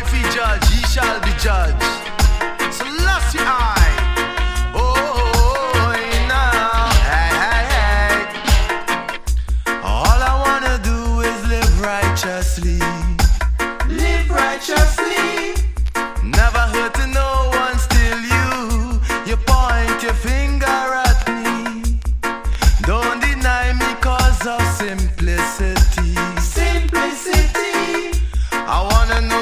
if he judge, he shall be judged. Selassie I. Oh, now. Hey. All I wanna do is live righteously. Live righteously. Never hurting no one, still you point your finger at me. Don't deny me cause of simplicity. Simplicity. I wanna know